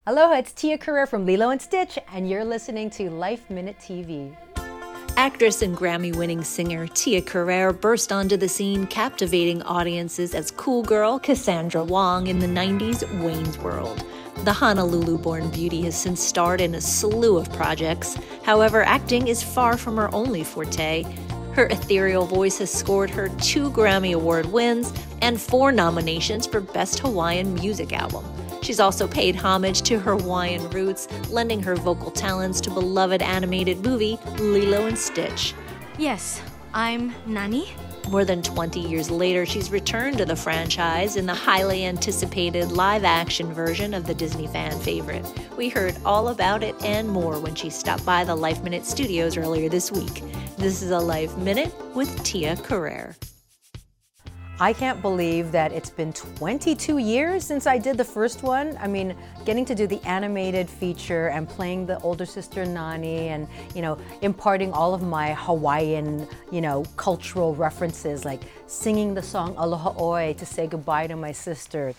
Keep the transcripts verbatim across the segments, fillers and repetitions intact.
Aloha, it's Tia Carrere from Lilo and Stitch, and you're listening to Life Minute T V. Actress and Grammy-winning singer Tia Carrere burst onto the scene, captivating audiences as cool girl Cassandra Wong in the nineties Wayne's World. The Honolulu-born beauty has since starred in a slew of projects. However, acting is far from her only forte. Her ethereal voice has scored her two Grammy Award wins and four nominations for Best Hawaiian Music Album. She's also paid homage to her Hawaiian roots, lending her vocal talents to beloved animated movie Lilo and Stitch. Yes, I'm Nani. More than twenty years later, she's returned to the franchise in the highly anticipated live-action version of the Disney fan favorite. We heard all about it and more when she stopped by the Life Minute studios earlier this week. This is a Life Minute with Tia Carrere. I can't believe that it's been twenty-two years since I did the first one. I mean, getting to do the animated feature and playing the older sister Nani and, you know, imparting all of my Hawaiian, you know, cultural references, like singing the song Aloha Oi to say goodbye to my sister.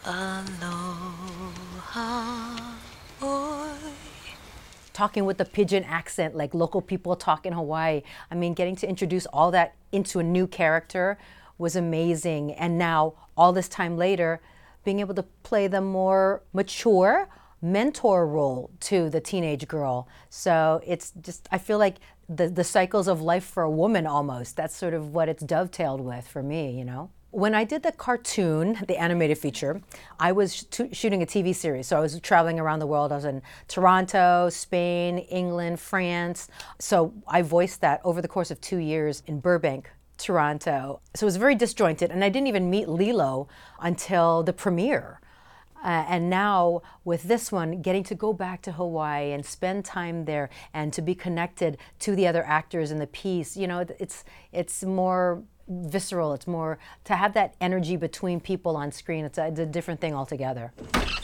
Aloha Oi. Talking with the pidgin accent, like local people talk in Hawaii. I mean, getting to introduce all that into a new character was amazing. And now, all this time later, being able to play the more mature mentor role to the teenage girl. So it's just, I feel like the, the cycles of life for a woman almost. That's sort of what it's dovetailed with for me, you know? When I did the cartoon, the animated feature, I was sh- shooting a T V series. So I was traveling around the world. I was in Toronto, Spain, England, France. So I voiced that over the course of two years in Burbank, Toronto. So it was very disjointed, and I didn't even meet Lilo until the premiere. Uh, and now with this one, getting to go back to Hawaii and spend time there and to be connected to the other actors in the piece, you know, it's it's more visceral. It's more to have that energy between people on screen. It's a, it's a different thing altogether.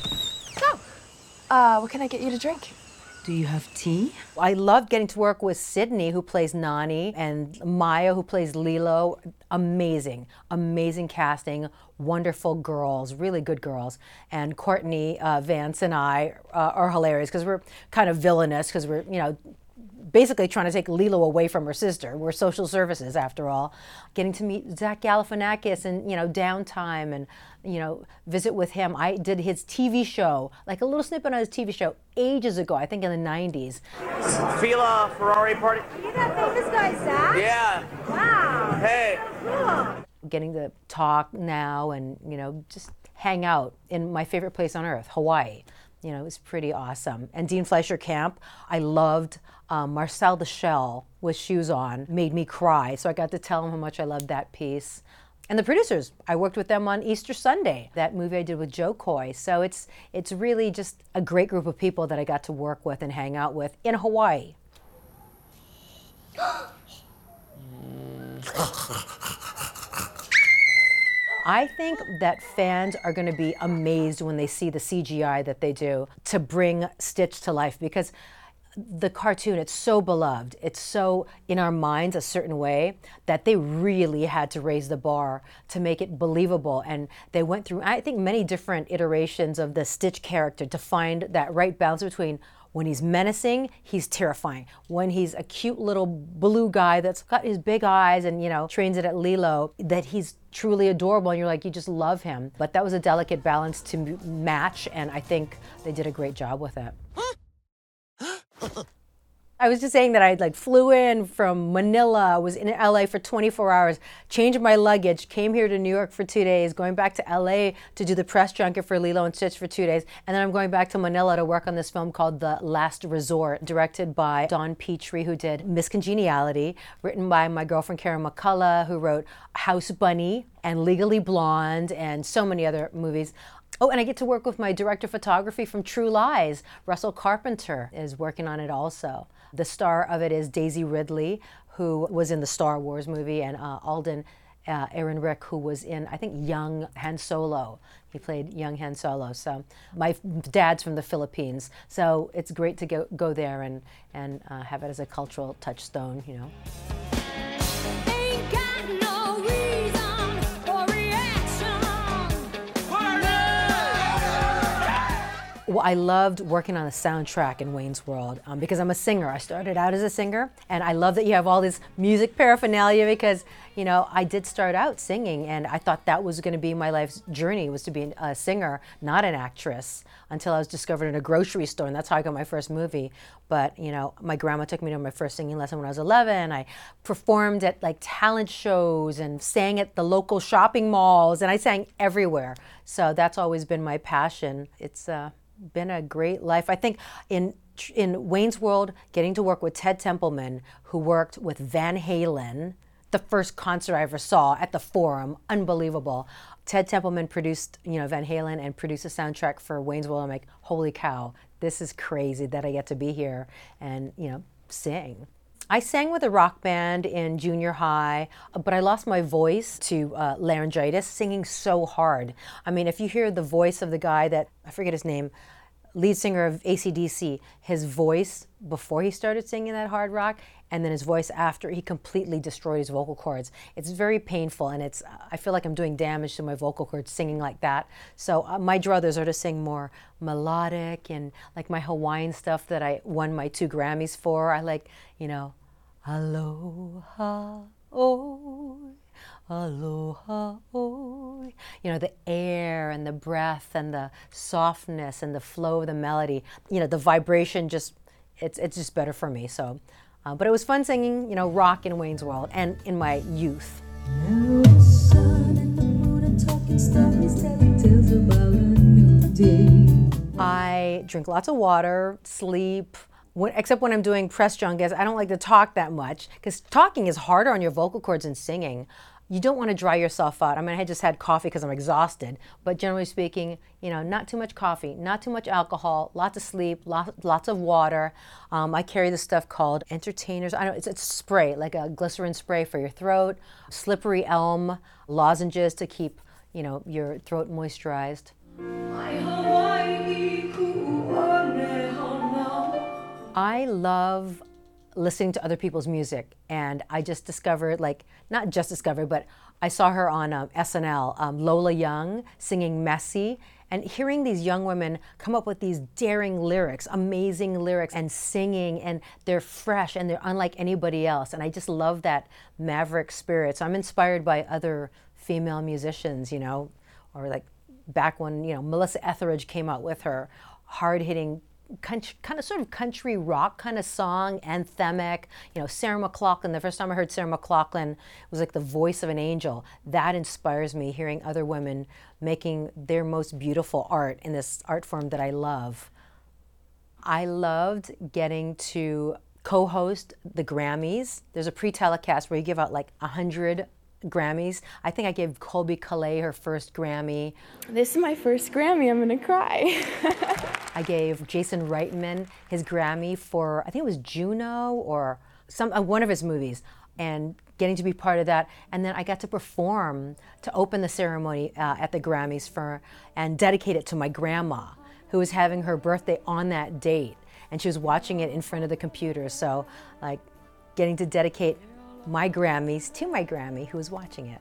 So, uh, what can I get you to drink? Do you have tea? I loved getting to work with Sydney, who plays Nani, and Maya, who plays Lilo. Amazing, amazing casting, wonderful girls, really good girls. And Courtney uh, Vance and I uh, are hilarious because we're kind of villainous because we're, you know, basically trying to take Lilo away from her sister. We're social services, after all. Getting to meet Zach Galifianakis and, you know, Downtime and, you know, visit with him. I did his T V show, like a little snippet on his T V show ages ago, I think in the nineties. Fila Ferrari party. Are you that famous guy, Zach? Yeah. Wow. Hey. Cool. Getting to talk now and, you know, just hang out in my favorite place on earth, Hawaii. You know, it was pretty awesome. And Dean Fleischer Camp, I loved um, Marcel the Shell with Shoes On, made me cry. So I got to tell him how much I loved that piece. And the producers, I worked with them on Easter Sunday, that movie I did with Joe Coy. So it's it's really just a great group of people that I got to work with and hang out with in Hawaii. I think that fans are going to be amazed when they see the C G I that they do to bring Stitch to life, because the cartoon, it's so beloved, it's so in our minds a certain way that they really had to raise the bar to make it believable. And they went through, I think, many different iterations of the Stitch character to find that right balance between when he's menacing, he's terrifying. When he's a cute little blue guy that's got his big eyes and, you know, trains it at Lilo, that he's truly adorable and you're like, you just love him. But that was a delicate balance to match, and I think they did a great job with it. I was just saying that I like flew in from Manila, was in L A for twenty-four hours, changed my luggage, came here to New York for two days, going back to L A to do the press junket for Lilo and Stitch for two days, and then I'm going back to Manila to work on this film called The Last Resort, directed by Don Petrie, who did Miss Congeniality, written by my girlfriend Karen McCullough, who wrote House Bunny and Legally Blonde and so many other movies. Oh, and I get to work with my director of photography from True Lies. Russell Carpenter is working on it also. The star of it is Daisy Ridley, who was in the Star Wars movie, and uh, Alden uh, Ehrenreich, who was in, I think, young Han Solo. He played young Han Solo. So my dad's from the Philippines, so it's great to go, go there and, and uh, have it as a cultural touchstone, you know. Well, I loved working on the soundtrack in Wayne's World um, because I'm a singer. I started out as a singer, and I love that you have all this music paraphernalia because, you know, I did start out singing, and I thought that was going to be my life's journey, was to be a singer, not an actress, until I was discovered in a grocery store, and that's how I got my first movie. But, you know, my grandma took me to my first singing lesson when I was eleven. I performed at, like, talent shows and sang at the local shopping malls, and I sang everywhere. So that's always been my passion. It's uh, been a great life. I think in in Wayne's World, getting to work with Ted Templeman, who worked with Van Halen, the first concert I ever saw at the Forum, unbelievable. Ted Templeman produced, you know, Van Halen and produced a soundtrack for Wayne's World. I'm like, holy cow, this is crazy that I get to be here and, you know, sing. I sang with a rock band in junior high, but I lost my voice to uh, laryngitis, singing so hard. I mean, if you hear the voice of the guy that, I forget his name, lead singer of A C D C, his voice before he started singing that hard rock, and then his voice after, he completely destroyed his vocal cords. It's very painful, and it's, I feel like I'm doing damage to my vocal cords singing like that. So uh, my druthers are to sing more melodic and like my Hawaiian stuff that I won my two Grammys for. I like, you know, aloha, oi, aloha, oi. You know, the air and the breath and the softness and the flow of the melody. You know, the vibration just, it's it's just better for me. So, uh, but it was fun singing, you know, rock in Wayne's World and in my youth. I drink lots of water, sleep. When, except when I'm doing press junkets, I don't like to talk that much because talking is harder on your vocal cords than singing. You don't want to dry yourself out. I mean, I just had coffee because I'm exhausted, but generally speaking, you know, not too much coffee, not too much alcohol, lots of sleep, lots, lots of water. Um, I carry this stuff called Entertainers. I know it's, it's spray, like a glycerin spray for your throat, Slippery Elm lozenges to keep, you know, your throat moisturized. I love listening to other people's music, and I just discovered, like, not just discovered, but I saw her on um, S N L, um, Lola Young, singing Messy, and hearing these young women come up with these daring lyrics, amazing lyrics, and singing, and they're fresh, and they're unlike anybody else, and I just love that maverick spirit. So I'm inspired by other female musicians, you know, or like back when, you know, Melissa Etheridge came out with her hard-hitting Country, kind of sort of country rock kind of song, anthemic. You know, Sarah McLachlan, the first time I heard Sarah McLachlan, it was like the voice of an angel. That inspires me, hearing other women making their most beautiful art in this art form that I love. I loved getting to co-host the Grammys. There's a pre-telecast where you give out like a hundred Grammys. I think I gave Colby Calais her first Grammy. This is my first Grammy. I'm gonna cry. I gave Jason Reitman his Grammy for, I think it was Juno or some uh, one of his movies, and getting to be part of that. And then I got to perform to open the ceremony uh, at the Grammys for, and dedicate it to my grandma, who was having her birthday on that date, and she was watching it in front of the computer. So, like, getting to dedicate my Grammys to my Grammy, who was watching it.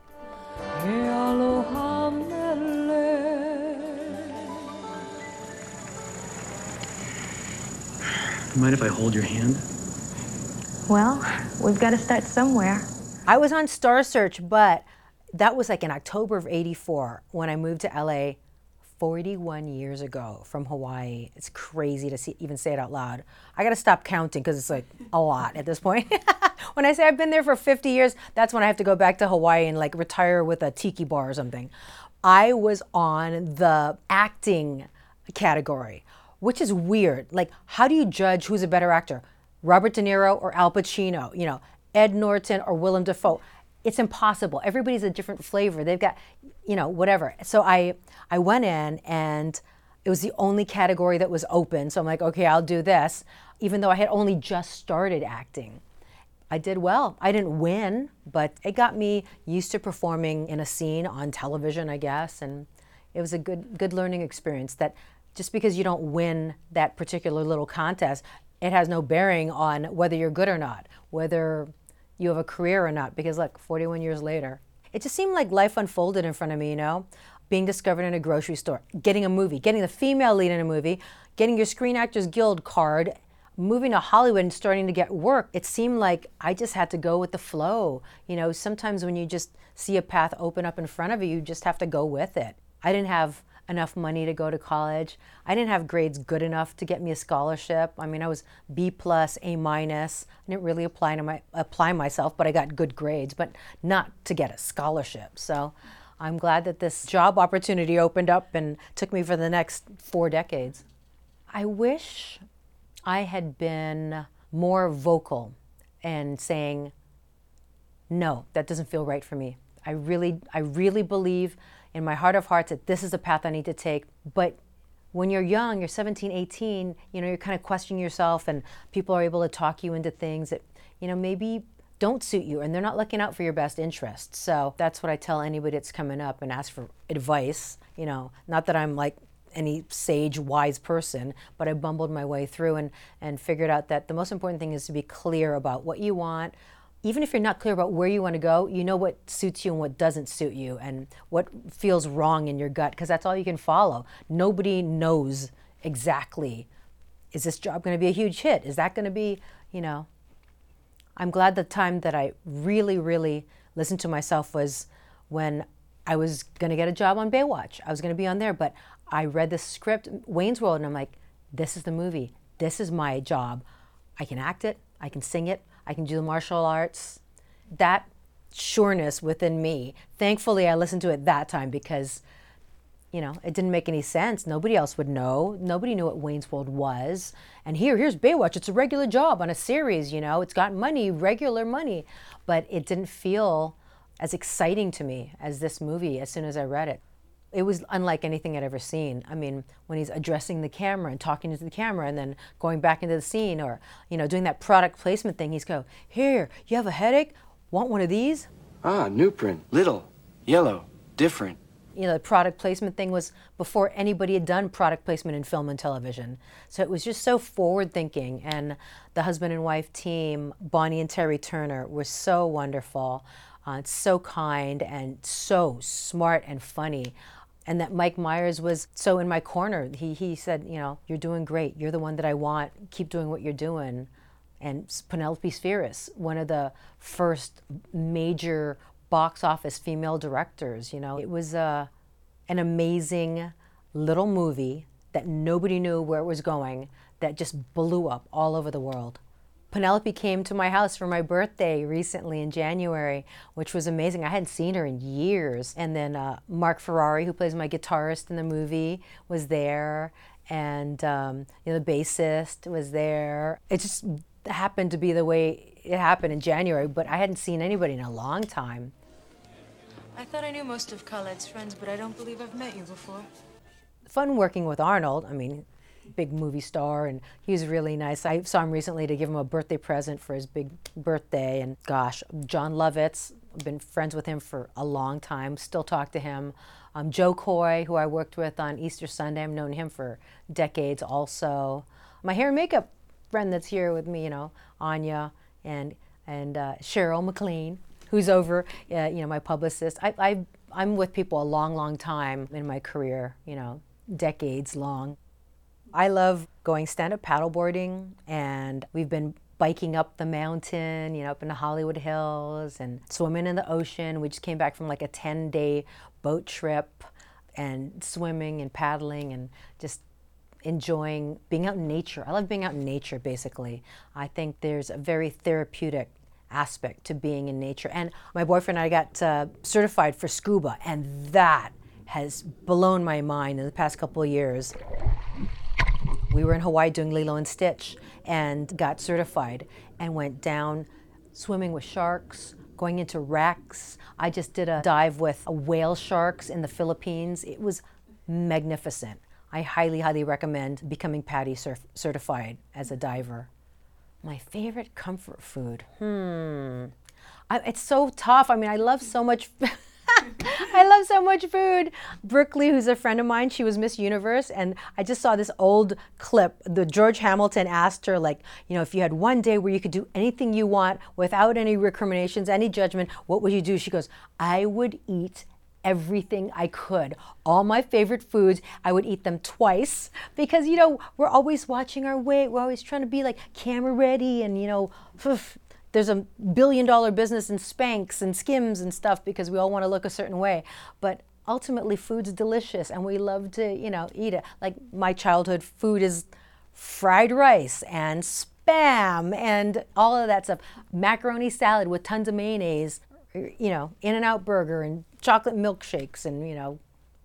Mind if I hold your hand? Well, we've got to start somewhere. I was on Star Search, but that was like in October of eighty-four when I moved to L A forty-one years ago from Hawaii. It's crazy to see, even say it out loud. I got to stop counting because it's like a lot at this point. When I say I've been there for fifty years, that's when I have to go back to Hawaii and like retire with a tiki bar or something. I was on the acting category, which is weird. Like, how do you judge who's a better actor? Robert De Niro or Al Pacino? You know, Ed Norton or Willem Dafoe? It's impossible. Everybody's a different flavor. They've got, you know, whatever. So I, I went in, and it was the only category that was open. So I'm like, okay, I'll do this, even though I had only just started acting. I did well. I didn't win, but it got me used to performing in a scene on television, I guess, and it was a good, good learning experience. That just because you don't win that particular little contest, it has no bearing on whether you're good or not, whether you have a career or not, because like forty-one years later, it just seemed like life unfolded in front of me, you know? being discovered in a grocery store, getting a movie, getting the female lead in a movie, getting your Screen Actors Guild card, moving to Hollywood and starting to get work. It seemed like I just had to go with the flow. You know, sometimes when you just see a path open up in front of you, you just have to go with it. I didn't have enough money to go to college. I didn't have grades good enough to get me a scholarship. I mean, I was B plus, A minus. I didn't really apply to my apply myself, but I got good grades, but not to get a scholarship. So I'm glad that this job opportunity opened up and took me for the next four decades. I wish I had been more vocal and saying, no, that doesn't feel right for me. I really, I really believe in my heart of hearts that this is the path I need to take. But when you're young, you're seventeen, eighteen, you know, you're kind of questioning yourself and people are able to talk you into things that, you know, maybe don't suit you and they're not looking out for your best interests. So that's what I tell anybody that's coming up and ask for advice. You know, not that I'm like any sage, wise person, but I bumbled my way through and, and figured out that the most important thing is to be clear about what you want. Even if you're not clear about where you want to go, you know what suits you and what doesn't suit you and what feels wrong in your gut, because that's all you can follow. Nobody knows exactly, is this job going to be a huge hit? Is that going to be, you know, I'm glad the time that I really, really listened to myself was when I was going to get a job on Baywatch. I was going to be on there, but I read the script, Wayne's World, and I'm like, this is the movie. This is my job. I can act it. I can sing it. I can do the martial arts. That sureness within me, thankfully I listened to it that time because, you know, it didn't make any sense. Nobody else would know. Nobody knew what Wayne's World was. And here, here's Baywatch. It's a regular job on a series, you know. It's got money, regular money. But it didn't feel as exciting to me as this movie as soon as I read it. It was unlike anything I'd ever seen. I mean, when he's addressing the camera and talking to the camera and then going back into the scene or, you know, doing that product placement thing, he's go, here, you have a headache? Want one of these? Ah, new print, little, yellow, different. You know, the product placement thing was before anybody had done product placement in film and television. So it was just so forward thinking. And the husband and wife team, Bonnie and Terry Turner, were so wonderful, uh, so kind and so smart and funny. And that Mike Myers was so in my corner. He he said, you know, you're doing great. You're the one that I want. Keep doing what you're doing. And Penelope Spheris, one of the first major box office female directors, you know. It was uh, an amazing little movie that nobody knew where it was going, that just blew up all over the world. Penelope came to my house for my birthday recently in January, which was amazing. I hadn't seen her in years. And then uh, Mark Ferrari, who plays my guitarist in the movie, was there. And um, you know, the bassist was there. It just happened to be the way it happened in January, but I hadn't seen anybody in a long time. I thought I knew most of Khaled's friends, but I don't believe I've met you before. Fun working with Arnold. I mean, big movie star, and he was really nice. I saw him recently to give him a birthday present for his big birthday, and gosh, John Lovitz, I've been friends with him for a long time, still talk to him. Um, Joe Coy, who I worked with on Easter Sunday, I've known him for decades also. My hair and makeup friend that's here with me, you know, Anya, and and uh, Cheryl McLean, who's over, uh, you know, my publicist. I, I, I'm with people a long, long time in my career, you know, decades long. I love going stand-up paddleboarding, and we've been biking up the mountain, you know, up in the Hollywood Hills, and swimming in the ocean. We just came back from like a ten-day boat trip, and swimming and paddling and just enjoying being out in nature. I love being out in nature, basically. I think there's a very therapeutic aspect to being in nature. And my boyfriend and I got uh, certified for scuba, and that has blown my mind in the past couple of years. We were in Hawaii doing Lilo and Stitch and got certified and went down swimming with sharks, going into wrecks. I just did a dive with whale sharks in the Philippines. It was magnificent. I highly, highly recommend becoming PADI surf- certified as a diver. My favorite comfort food, hmm. I, it's so tough. I mean, I love so much I love so much food. Brooklyn, who's a friend of mine, she was Miss Universe, and I just saw this old clip. The George Hamilton asked her, like, you know, if you had one day where you could do anything you want without any recriminations, any judgment, what would you do? She goes, I would eat everything I could. All my favorite foods, I would eat them twice because, you know, we're always watching our weight. We're always trying to be like camera ready and, you know, there's a billion dollar business in Spanx and Skims and stuff because we all want to look a certain way. But ultimately, food's delicious and we love to, you know, eat it. Like my childhood food is fried rice and spam and all of that stuff. Macaroni salad with tons of mayonnaise, you know, In-N-Out burger and chocolate milkshakes and, you know,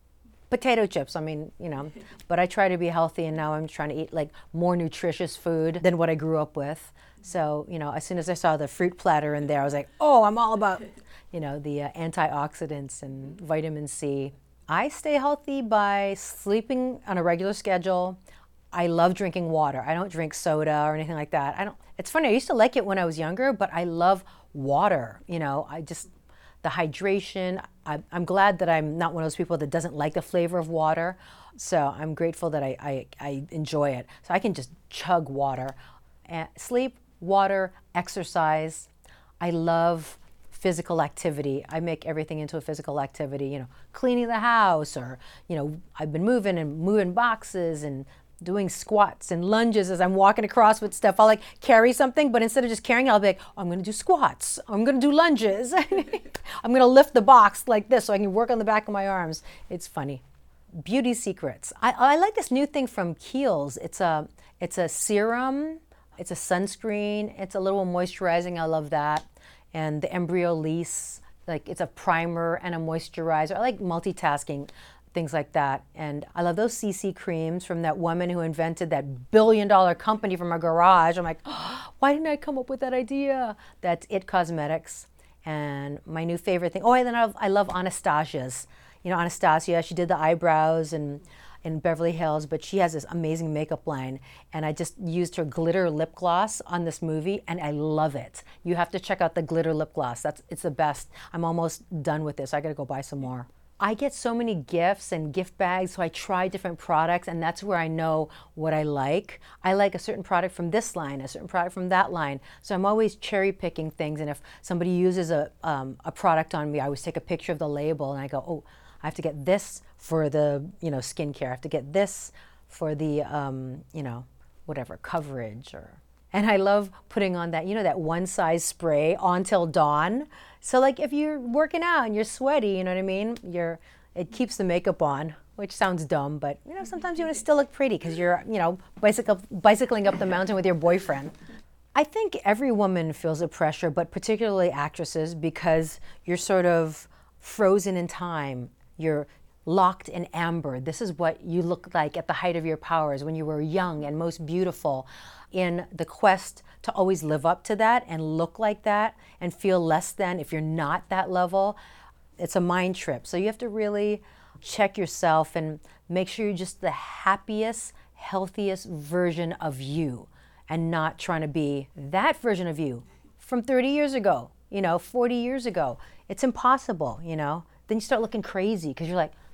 potato chips. I mean, you know, but I try to be healthy and now I'm trying to eat like more nutritious food than what I grew up with. So, you know, as soon as I saw the fruit platter in there, I was like, oh, I'm all about, you know, the uh, antioxidants and vitamin C. I stay healthy by sleeping on a regular schedule. I love drinking water. I don't drink soda or anything like that. I don't. It's funny, I used to like it when I was younger, but I love water. You know, I just, the hydration. I, I'm glad that I'm not one of those people that doesn't like the flavor of water. So I'm grateful that I, I, I enjoy it. So I can just chug water. And sleep, water, exercise. I love physical activity. I make everything into a physical activity, you know, cleaning the house or, you know, I've been moving and moving boxes and doing squats and lunges as I'm walking across with stuff. I'll like carry something, but instead of just carrying, I'll be like, oh, I'm gonna do squats. I'm gonna do lunges. I'm gonna lift the box like this so I can work on the back of my arms. It's funny. Beauty secrets. I, I like this new thing from Kiehl's. It's a, it's a serum. It's a sunscreen. It's a little moisturizing. I love that. And the Embryolisse, like it's a primer and a moisturizer. I like multitasking, things like that. And I love those C C creams from that woman who invented that billion dollar company from her garage. I'm like, oh, why didn't I come up with that idea? That's It Cosmetics. And my new favorite thing, oh, and then I love, I love Anastasia's. You know, Anastasia, she did the eyebrows and in Beverly Hills, but she has this amazing makeup line. And I just used her glitter lip gloss on this movie and I love it. You have to check out the glitter lip gloss. That's, it's the best. I'm almost done with this. I gotta go buy some more. I get so many gifts and gift bags, so I try different products and that's where I know what I like. I like a certain product from this line, a certain product from that line. So I'm always cherry picking things, and if somebody uses a, um, a product on me, I always take a picture of the label and I go, oh, I have to get this for the, you know, skincare. I have to get this for the, um, you know, whatever, coverage. Or, and I love putting on that, you know, that one size spray on till dawn. So like if you're working out and you're sweaty, you know what I mean? You're, it keeps the makeup on, which sounds dumb, but you know, sometimes you want to still look pretty because you're, you know, bicycle, bicycling up the mountain with your boyfriend. I think every woman feels the pressure, but particularly actresses, because you're sort of frozen in time. You're locked in amber. This is what you look like at the height of your powers when you were young and most beautiful. In the quest to always live up to that and look like that and feel less than if you're not that level, it's a mind trip. So you have to really check yourself and make sure you're just the happiest, healthiest version of you and not trying to be that version of you from thirty years ago, you know, forty years ago. It's impossible, you know. Then you start looking crazy because you're like,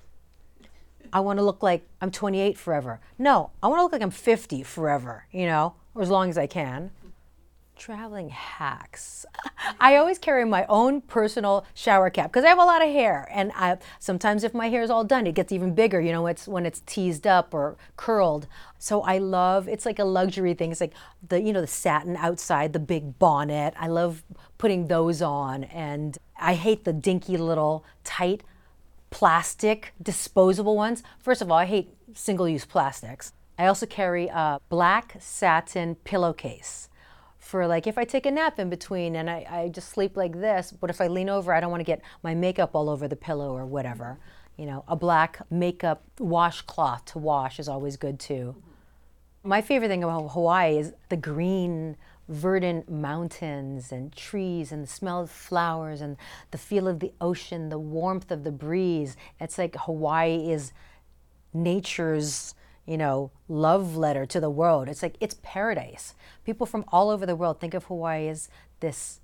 I want to look like I'm twenty-eight forever. No, I want to look like I'm fifty forever, you know, or as long as I can. Traveling hacks. I always carry my own personal shower cap because I have a lot of hair, and I, sometimes if my hair is all done, it gets even bigger, you know, it's when it's teased up or curled. So I love, it's like a luxury thing. It's like the, you know, the satin outside, the big bonnet. I love putting those on, and I hate the dinky little tight plastic disposable ones. First of all, I hate single-use plastics. I also carry a black satin pillowcase for like if I take a nap in between and I, I just sleep like this, but if I lean over, I don't want to get my makeup all over the pillow or whatever. You know, a black makeup washcloth to wash is always good too. My favorite thing about Hawaii is the green, verdant mountains and trees and the smell of flowers and the feel of the ocean, the warmth of the breeze. It's like Hawaii is nature's, you know, love letter to the world. It's like, it's paradise. People from all over the world think of Hawaii as this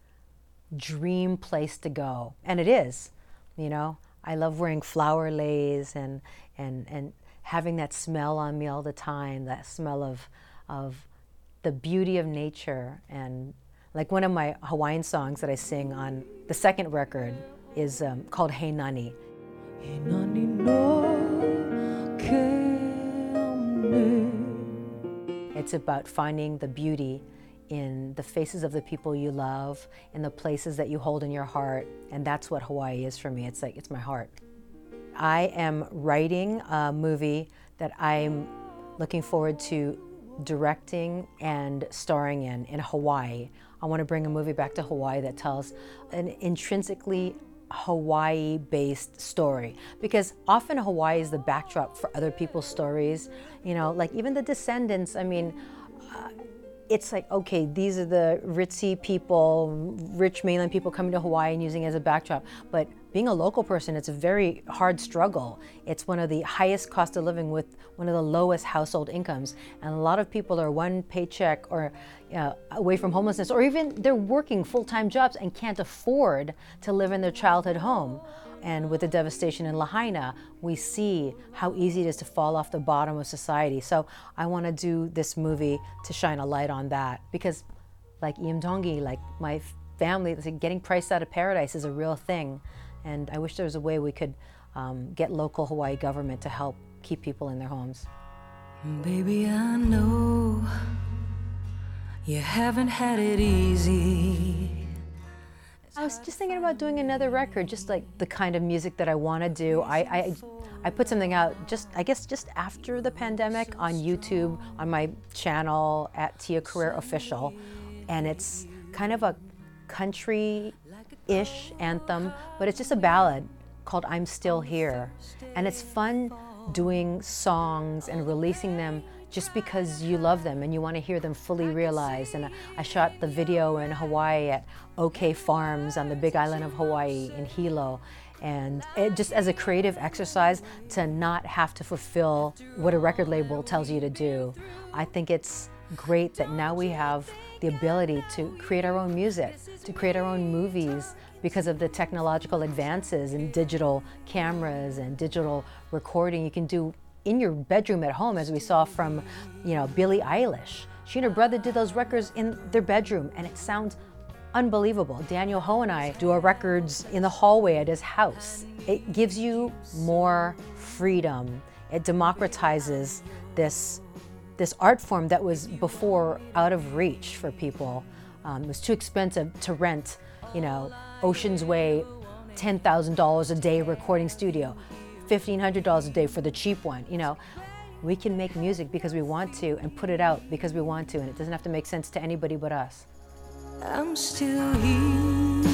dream place to go. And it is, you know. I love wearing flower lace and, and, and having that smell on me all the time, that smell of, of the beauty of nature. And like one of my Hawaiian songs that I sing on the second record is um, called Hey Nani. It's about finding the beauty in the faces of the people you love, in the places that you hold in your heart, and that's what Hawaii is for me. It's like, it's my heart. I am writing a movie that I'm looking forward to directing and starring in, in Hawaii. I want to bring a movie back to Hawaii that tells an intrinsically Hawaii-based story, because often Hawaii is the backdrop for other people's stories. You know, like even The Descendants, I mean, uh, it's like, okay, these are the ritzy people, rich mainland people coming to Hawaii and using it as a backdrop. But being a local person, it's a very hard struggle. It's one of the highest cost of living with one of the lowest household incomes. And a lot of people are one paycheck or uh, away from homelessness, or even they're working full-time jobs and can't afford to live in their childhood home. And with the devastation in Lahaina, we see how easy it is to fall off the bottom of society. So I want to do this movie to shine a light on that, because like Iamtongi, like my family, getting priced out of paradise is a real thing. And I wish there was a way we could um, get local Hawaii government to help keep people in their homes. Baby, I know you haven't had it easy. I was just thinking about doing another record, just like the kind of music that I want to do. I, I, I put something out just, I guess, just after the pandemic on YouTube, on my channel at Tia Carrere Official. And it's kind of a country-ish anthem, but it's just a ballad called I'm Still Here. And it's fun doing songs and releasing them just because you love them and you want to hear them fully realized. And I shot the video in Hawaii at OK Farms on the big island of Hawaii in Hilo. And it just as a creative exercise to not have to fulfill what a record label tells you to do. I think it's great that now we have the ability to create our own music, to create our own movies, because of the technological advances in digital cameras and digital recording. You can do in your bedroom at home, as we saw from, you know, Billie Eilish. She and her brother did those records in their bedroom, and it sounds unbelievable. Daniel Ho and I do our records in the hallway at his house. It gives you more freedom. It democratizes this, this art form that was before out of reach for people. Um, it was too expensive to rent, you know, Ocean's Way, ten thousand dollars a day recording studio. fifteen hundred dollars a day for the cheap one. You know, we can make music because we want to and put it out because we want to, and it doesn't have to make sense to anybody but us. I'm still here.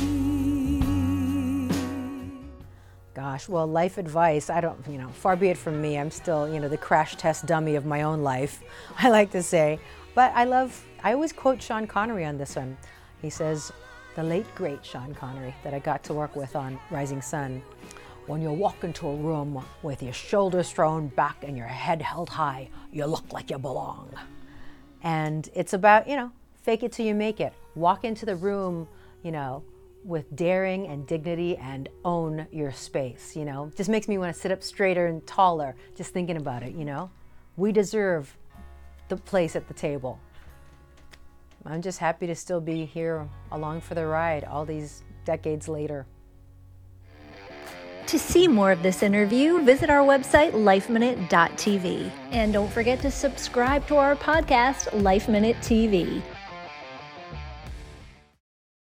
Gosh, well, life advice, I don't, you know, far be it from me. I'm still, you know, the crash test dummy of my own life, I like to say. But I love, I always quote Sean Connery on this one. He says, the late, great Sean Connery that I got to work with on Rising Sun. When you walk into a room with your shoulders thrown back and your head held high, you look like you belong. And it's about, you know, fake it till you make it. Walk into the room, you know, with daring and dignity and own your space, you know. Just makes me want to sit up straighter and taller just thinking about it, you know. We deserve the place at the table. I'm just happy to still be here along for the ride all these decades later. To see more of this interview, visit our website, life minute dot t v. And don't forget to subscribe to our podcast, Life Minute T V.